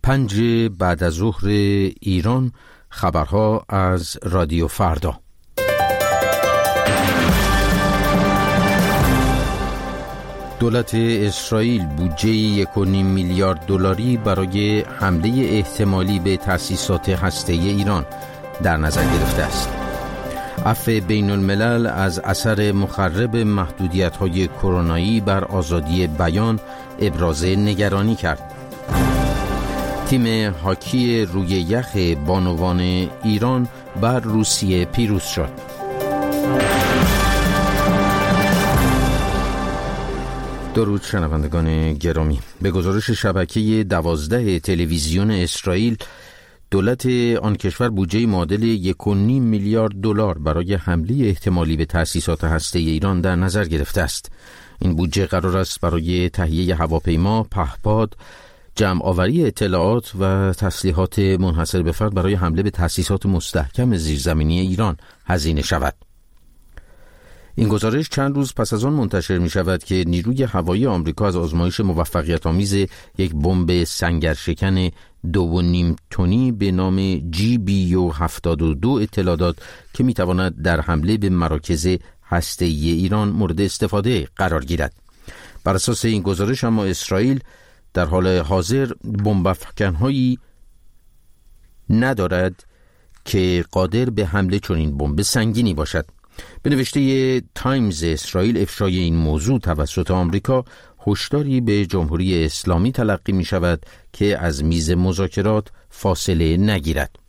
5 بعد از ظهر ایران، خبرها از رادیو فردا. دولت اسرائیل بودجه 1.5 میلیارد دلاری برای حمله احتمالی به تأسیسات هسته‌ای ایران در نظر گرفته است. عفو بین الملل از اثر مخرب محدودیت‌های کرونایی بر آزادی بیان ابراز نگرانی کرد. تیم هاکی روی یخ بانوان ایران بر روسیه پیروز شد. درود شنوندگان گرامی. به گزارش شبکه 12 تلویزیون اسرائیل، دولت آن کشور بودجه معادل 1.5 میلیارد دلار برای حمله احتمالی به تأسیسات هسته‌ای ایران در نظر گرفته است. این بودجه قرار است برای تهیه هواپیما، پهپاد، جمع آوری اطلاعات و تسلیحات منحصر به فرد برای حمله به تأسیسات مستحکم زیرزمینی ایران هزینه شود. این گزارش چند روز پس از آن منتشر می شود که نیروی هوایی آمریکا از آزمایش موفقیت آمیز یک بمب سنگرشکن 2.5 تنی به نام GBU-72 اطلاع داد که می تواند در حمله به مراکز هسته‌ای ایران مورد استفاده قرار گیرد. بر اساس این گزارش اما اسرائیل در حال حاضر بمب افکن‌هایی ندارد که قادر به حمله چنین بمب سنگینی باشد. به نوشته تایمز اسرائیل، افشای این موضوع توسط آمریکا هشداری به جمهوری اسلامی تلقی می شود که از میز مذاکرات فاصله نگیرد.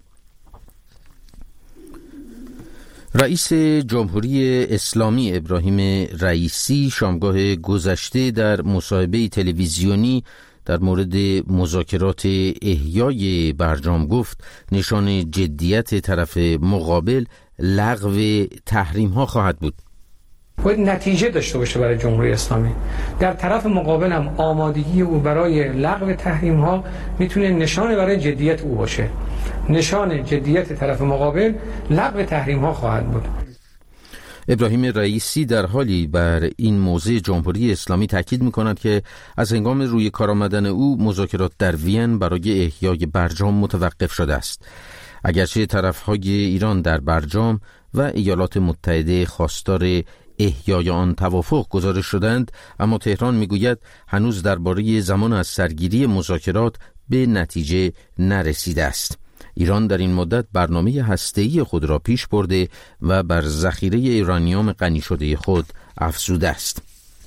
رئیس جمهوری اسلامی ابراهیم رئیسی شامگاه گذشته در مصاحبه تلویزیونی در مورد مذاکرات احیای برجام گفت نشان جدیت طرف مقابل لغو تحریم ها خواهد بود. باید نتیجه داشته باشه برای جمهوری اسلامی. در طرف مقابل هم آمادگی او برای لغو تحریم ها میتونه نشانه برای جدیت او باشه. نشان جدیت طرف مقابل لغو تحریم ها خواهد بود. ابراهیم رئیسی در حالی بر این موضع جمهوری اسلامی تاکید می‌کند که از هنگام روی کار آمدن او مذاکرات در وین برای احیای برجام متوقف شده است. اگرچه طرف‌های ایران در برجام و ایالات متحده خواستار احیای آن توافق گزارش شدند، اما تهران می‌گوید هنوز درباره زمان از سرگیری مذاکرات به نتیجه نرسیده است. ایران در این مدت برنامه هسته‌ای خود را پیش برده و بر ذخیره uranium غنی شده خود افزوده است.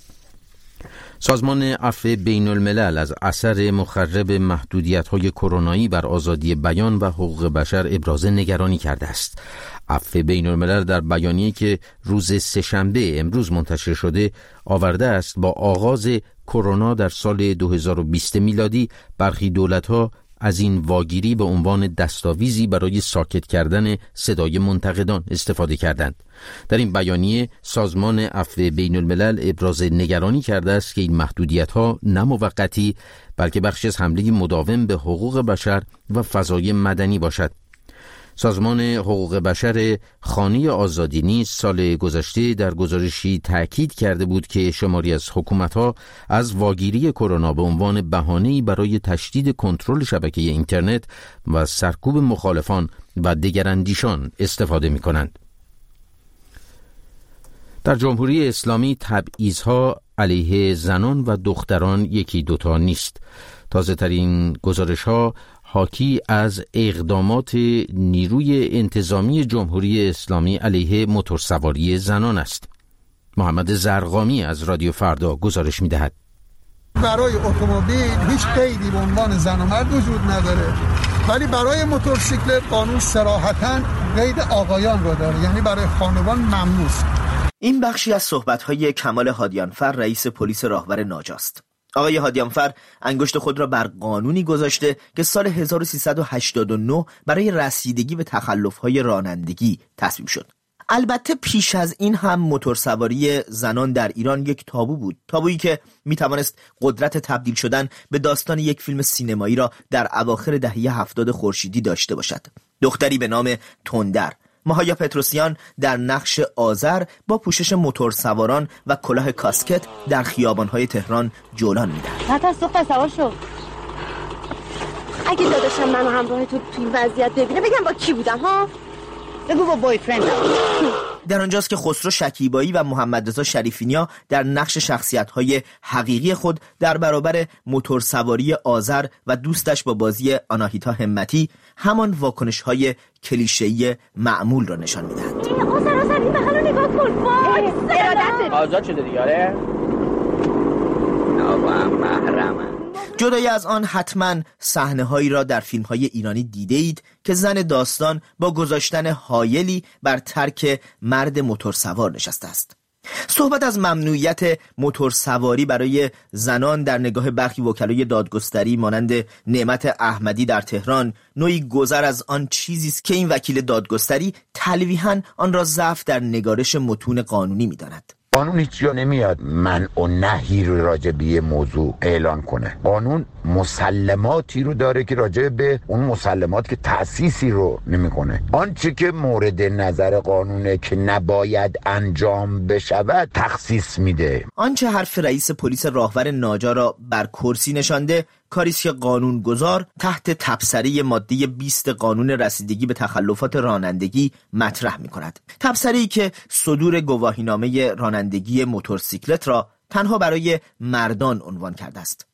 سازمان عفو بین الملل از اثر مخرب محدودیت‌های کرونایی بر آزادی بیان و حقوق بشر ابراز نگرانی کرده است. عفو بین الملل در بیانیه‌ای که روز سه‌شنبه امروز منتشر شده آورده است با آغاز کرونا در سال 2020 میلادی برخی دولت‌ها از این واگیری به عنوان دستاویزی برای ساکت کردن صدای منتقدان استفاده کردند. در این بیانیه سازمان عفو بین الملل ابراز نگرانی کرده است که این محدودیت‌ها نه موقتی بلکه بخشی از حمله مداوم به حقوق بشر و فضای مدنی باشد. سازمان حقوق بشر خانه آزادی نیز سال گذشته در گزارشی تأکید کرده بود که شماری از حکومت‌ها از واگیری کرونا به عنوان بهانه‌ای برای تشدید کنترل شبکه اینترنت و سرکوب مخالفان و دگراندیشان استفاده می‌کنند. در جمهوری اسلامی تبعیض‌ها علیه زنان و دختران یکی دوتا نیست. تازه‌ترین گزارش‌ها حاکی از اقدامات نیروی انتظامی جمهوری اسلامی علیه موتورسواری زنان است. محمد زرقامی از رادیو فردا گزارش می‌دهد. برای اتومبیل هیچ قیدی به عنوان زن و مرد وجود نداره، ولی برای موتورسیکلت قانون صراحتاً قید آقایان رو داره، یعنی برای خانوان ممنوع است. این بخشی از صحبت‌های کمال هادیانفر، رئیس پلیس راهور ناجاست. آقای هادیانفر انگشت خود را بر قانونی گذاشته که سال 1389 برای رسیدگی به تخلف‌های رانندگی تصویب شد. البته پیش از این هم موتورسواری زنان در ایران یک تابو بود، تابویی که میتوانست قدرت تبدیل شدن به داستان یک فیلم سینمایی را در اواخر دهه 70 خورشیدی داشته باشد. دختری به نام تندر، ماهایا پتروسیان در نقش آذر با پوشش موتورسواران و کلاه کاسکت در خیابان‌های تهران جولان می‌دهد. نه تا سوخت سوار شو. اگه داداشم منو همراه تو این وضعیت ببینه بگم با کی بودم ها؟ بگو با بایفرندم. در آنجاست که خسرو شکیبایی و محمد رضا شریفینیا در نقش شخصیت‌های حقیقی خود در برابر موتورسواری آذر و دوستش با بازی آناهیتا همتی همان واکنش‌های کلیشه‌ای معمول را نشان می‌دهند. آذر این محل رو نگاه کن. وای آزاد شده دیگه. آره محرمم. جدای از آن حتما صحنه‌هایی را در فیلم‌های ایرانی دیده‌اید که زن داستان با گذاشتن حایلی بر ترک مرد موتورسوار نشسته است. صحبت از ممنوعیت موتورسواری برای زنان در نگاه برخی وکلای دادگستری مانند نعمت احمدی در تهران نوعی گذر از آن چیزی است که این وکیل دادگستری تلویحاً آن را ضعف در نگارش متون قانونی می‌داند. قانون هیچ جا نمیاد منع و نهی رو راجع به یه موضوع اعلان کنه. قانون مسلماتی رو داره که راجع به اون مسلمات که تأسیسی رو نمیکنه. آنچه که مورد نظر قانونه که نباید انجام بشود تخصیص میده. آنچه حرف رئیس پلیس راهور ناجا را بر کرسی نشانده کاریست که قانونگذار تحت تبصره ماده 20 قانون رسیدگی به تخلفات رانندگی مطرح می‌کند. تبصره‌ای که صدور گواهینامه رانندگی موتورسیکلت را تنها برای مردان عنوان کرده است.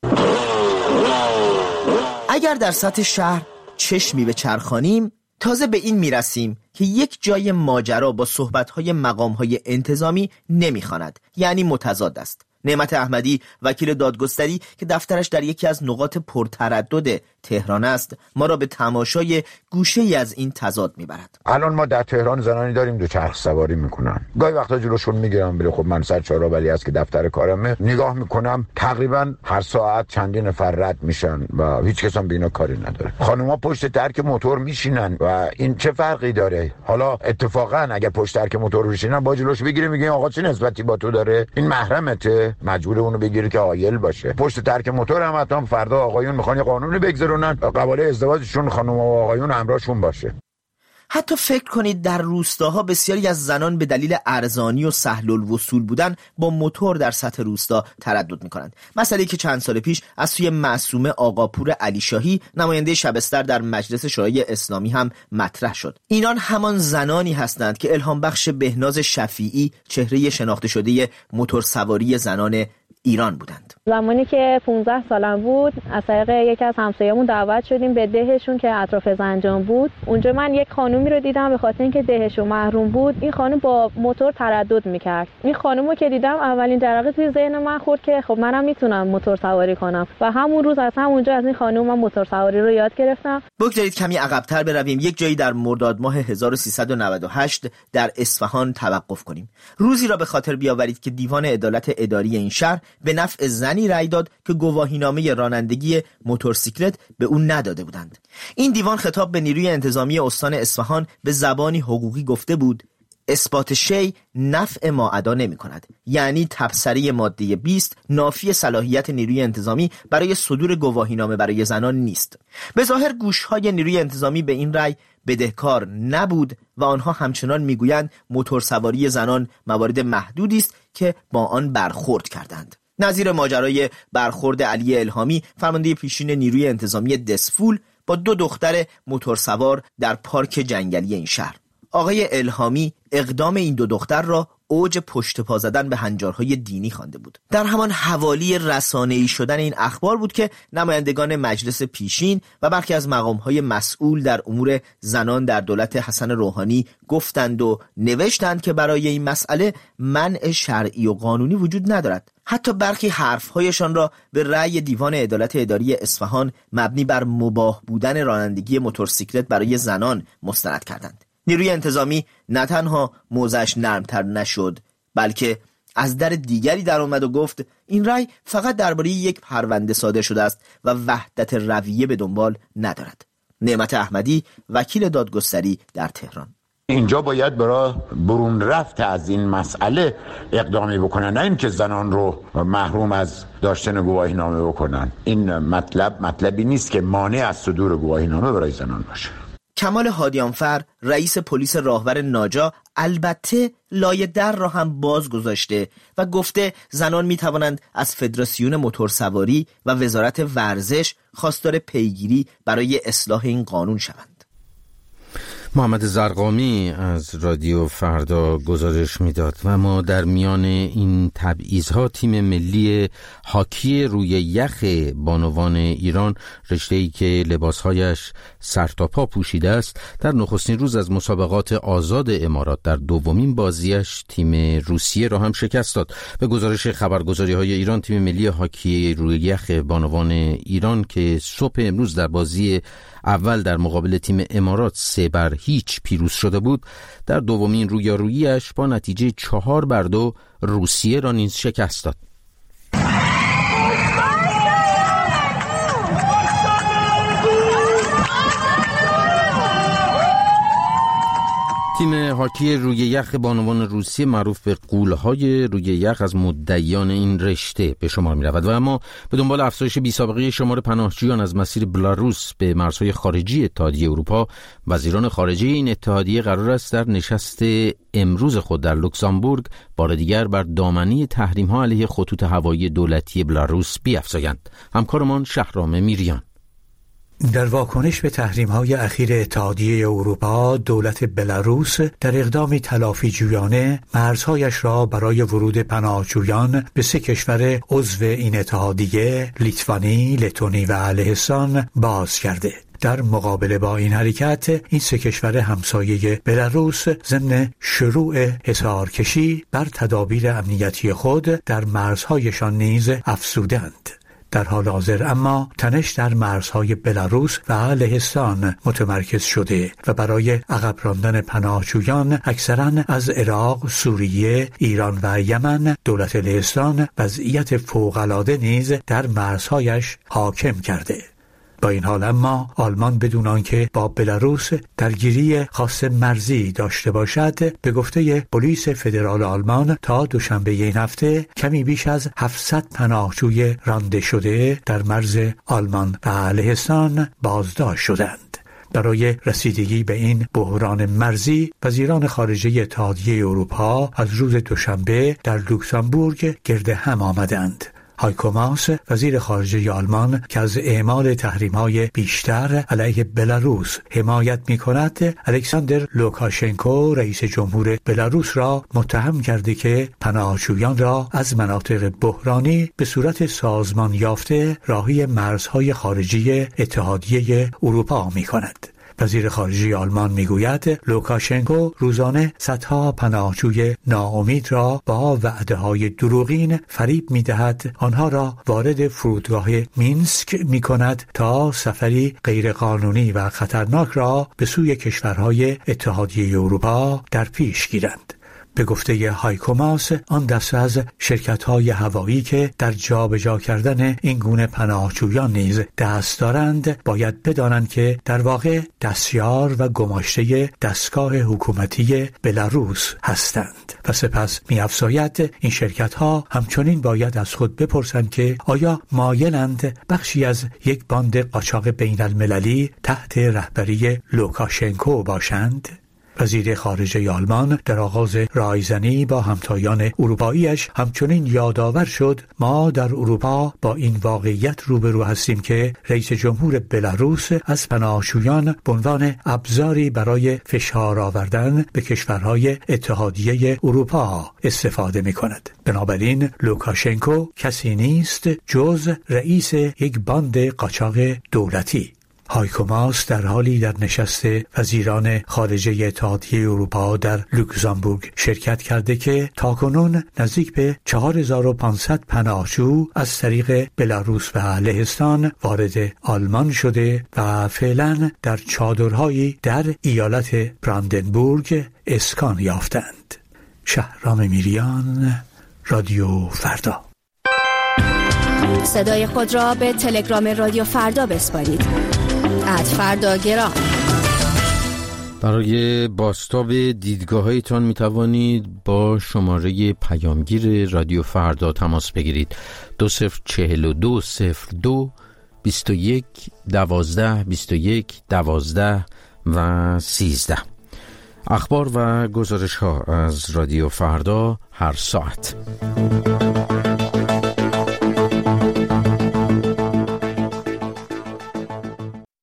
اگر در سطح شهر چشمی به چرخانیم تازه به این میرسیم که یک جای ماجرا با صحبت‌های مقام‌های انتظامی نمی‌خواند، یعنی متضاد است. نعمت احمدی وکیل دادگستری که دفترش در یکی از نقاط پرتردد تهران است ما را به تماشای گوشه‌ای از این تضاد میبرد. الان ما در تهران زنانی داریم دوچرخ سواری میکنن، گاهی وقتا جلوشون میگیرم بله خب من سر چهارراهی است که دفتر کارمه، نگاه میکنم تقریبا هر ساعت چندین نفر رد میشن و هیچ کس هم به اینا کاری نداره. خانوما پشت ترک موتور میشینن و این چه فرقی داره؟ حالا اتفاقا اگه پشت ترک موتور میشینن با جلوش بگیره میگه آقا چه نسبتی با تو داره؟ این محرمته، مجبور اونو بگیره که عاقل باشه. پشت ترک موتور هم حتما فردا آقایون میخوان یه قانونی بگذارونن قباله ازدواجشون خانم و آقایون همراهشون باشه. حتی فکر کنید در روستاها بسیاری از زنان به دلیل ارزانی و سهل الوصول بودن با موتور در سطح روستا تردد می‌کنند. مسئله‌ای که چند سال پیش از سوی معصومه آقاپور علیشاهی نماینده شبستر در مجلس شورای اسلامی هم مطرح شد. اینان همان زنانی هستند که الهام بخش بهناز شفیعی چهره شناخته شده موتورسواری زنان ایران بودند. زمانی که 15 سالم بود از طریق یکی از همسایه‌مون دعوت شدیم به دهشون که اطراف زنجان بود. اونجا من یک خانومی رو دیدم، به خاطر اینکه دهشون محروم بود این خانم با موتور تردد میکرد. این خانومو که دیدم اولین جرقه توی ذهن من خورد که خب منم میتونم موتور سواری کنم و همون روز از همونجا از این خانم من موتور سواری رو یاد گرفتم. بگذارید کمی عقب‌تر برویم، یک جایی در مرداد ماه 1398 در اصفهان توقف کنیم. روزی را به خاطر بیاورید که دیوان عدالت اداری این شهر به نفع زنی رأی داد که گواهینامه رانندگی موتورسیکلت به اون نداده بودند. این دیوان خطاب به نیروی انتظامی استان اصفهان به زبانی حقوقی گفته بود اثبات شی نفع ما ادا نمی کند، یعنی تبصره ماده 20 نافی صلاحیت نیروی انتظامی برای صدور گواهینامه برای زنان نیست. به ظاهر گوشهای نیروی انتظامی به این رأی بدهکار نبود و آنها همچنان میگویند موتورسواری زنان موارد محدودی است که با آن برخورد کردند. نظیر ماجرای برخورد علی الهامی فرمانده پیشین نیروی انتظامی دسفول با 2 دختر موتورسوار در پارک جنگلی این شهر. آقای الهامی اقدام این 2 دختر را اوج پشت پا زدن به هنجارهای دینی خوانده بود. در همان حوالی رسانه‌ای شدن این اخبار بود که نمایندگان مجلس پیشین و برخی از مقام‌های مسئول در امور زنان در دولت حسن روحانی گفتند و نوشتند که برای این مسئله منع شرعی و قانونی وجود ندارد. حتی برخی حرف‌هایشان را به رأی دیوان عدالت اداری اصفهان مبنی بر مباح بودن رانندگی موتورسیکلت برای زنان مستند کردند. نیروی انتظامی نه تنها موضعش نرمتر نشد بلکه از در دیگری در اومد و گفت این رأی فقط درباره یک پرونده صادر شده است و وحدت رویه به دنبال ندارد. نعمت احمدی وکیل دادگستری در تهران: اینجا باید برای برون رفت از این مسئله اقدامی بکنن، نه اینکه زنان رو محروم از داشتن گواهینامه بکنن. این مطلبی نیست که مانع از صدور گواهینامه برای زنان باشه. کمال هادیانفر رئیس پلیس راهور ناجا البته لایه در را هم باز گذاشته و گفته زنان می توانند از فدراسیون موتورسواری و وزارت ورزش خواستار پیگیری برای اصلاح این قانون شوند. محمد زرقامی از رادیو فردا گزارش میداد. و ما در میان این تبعیض‌ها تیم ملی هاکی روی یخ بانوان ایران، رشته‌ای که لباسهایش سر تا پا پوشیده است، در نخستین روز از مسابقات آزاد امارات در دومین بازیش تیم روسیه را هم شکست داد. به گزارش خبرگزاری‌های ایران، تیم ملی هاکی روی یخ بانوان ایران که صبح امروز در بازی اول در مقابل تیم امارات 3-0 پیروز شده بود، در دومین رویارویی‌اش با نتیجه 4-2 روسیه را نیز شکست داد. تیم هاکی روی یخ بانوان روسیه معروف به غول‌های روی یخ از مدعیان این رشته به شمار می‌رود و اما به دنبال افزایش بی‌سابقه شمار پناهجویان از مسیر بلاروس به مرزهای خارجی اتحادیه اروپا، وزیران خارجه این اتحادیه قرار است در نشست امروز خود در لوکزامبورگ بار دیگر بر دامنه تحریم‌ها علیه خطوط هوایی دولتی بلاروس بیفزایند. همکارمان شهرام میریان. در واکنش به تحریم‌های اخیر اتحادیه اروپا، دولت بلاروس در اقدامی تلافی جویانه مرزهایش را برای ورود پناهجویان به 3 کشور عضو این اتحادیه، لیتوانی، لتونی و لهستان باز کرده. در مقابله با این حرکت، این 3 کشور همسایه بلاروس ضمن شروع حصارکشی بر تدابیر امنیتی خود در مرزهایشان نیز افزودند. در حال حاضر اما تنش در مرزهای بلاروس و لهستان متمرکز شده و برای عقب راندن پناهجویان اکثراً از عراق، سوریه، ایران و یمن، دولت لهستان وضعیت فوق‌العاده نیز در مرزهایش حاکم کرده. با این حال اما آلمان بدون آنکه با بلاروس درگیری خاص مرزی داشته باشد، به گفته پلیس فدرال آلمان تا دوشنبه این هفته کمی بیش از 700 پناهجوی رانده شده در مرز آلمان و لهستان بازداشت شدند. برای رسیدگی به این بحران مرزی، وزیران خارجه اتحادیه اروپا از روز دوشنبه در لوکزامبورگ گرد هم آمدند. هایکو ماس، وزیر خارجه آلمان که از اعمال تحریم‌های بیشتر علیه بلاروس حمایت می‌کند، الکساندر لوکاشنکو رئیس جمهور بلاروس را متهم کرده که پناهجویان را از مناطق بحرانی به صورت سازمان یافته راهی مرزهای خارجی اتحادیه اروپا می‌کند. وزیر خارجه آلمان میگوید لوکاشنکو روزانه صدها پناهجوی ناامید را با وعده‌های دروغین فریب می‌دهد، آنها را وارد فرودگاه مینسک می‌کند تا سفری غیرقانونی و خطرناک را به سوی کشورهای اتحادیه اروپا در پیش گیرند. به گفته هایکو ماس، آن دسته از شرکت‌های هوایی که در جابجا کردن این گونه پناهجویان نیز دست دارند، باید بدانند که در واقع دستیار و گماشته دستگاه حکومتی بلاروس هستند و سپس می‌افزاید این شرکت‌ها همچنین باید از خود بپرسند که آیا مایلند بخشی از یک باند قاچاق بین‌المللی تحت رهبری لوکاشنکو باشند؟ وزیر خارجه آلمان در آغاز رایزنی با همتایان اروپاییش همچنین یادآور شد ما در اروپا با این واقعیت روبرو هستیم که رئیس جمهور بلاروس از پناهجویان به عنوان ابزاری برای فشار آوردن به کشورهای اتحادیه اروپا استفاده می‌کند. بنابراین لوکاشنکو کسی نیست جز رئیس یک باند قاچاق دولتی. هایکو ماس در حالی در نشست وزیران خارجه اتحادیه اروپا در لوکزامبورگ شرکت کرده که تاکنون نزدیک به 4500 پناهجو از طریق بلاروس و لهستان وارد آلمان شده و فعلا در چادرهایی در ایالت براندنبورگ اسکان یافتند. شهرام میریان، رادیو فردا. صدای خود را به تلگرام رادیو فردا بسپارید. @فرداگرام. برای بازتاب دیدگاه‌هایتان می توانید با شماره پیامگیر رادیو فردا تماس بگیرید. 204202 21 12 21 12 و 13. اخبار و گزارش ها از رادیو فردا هر ساعت.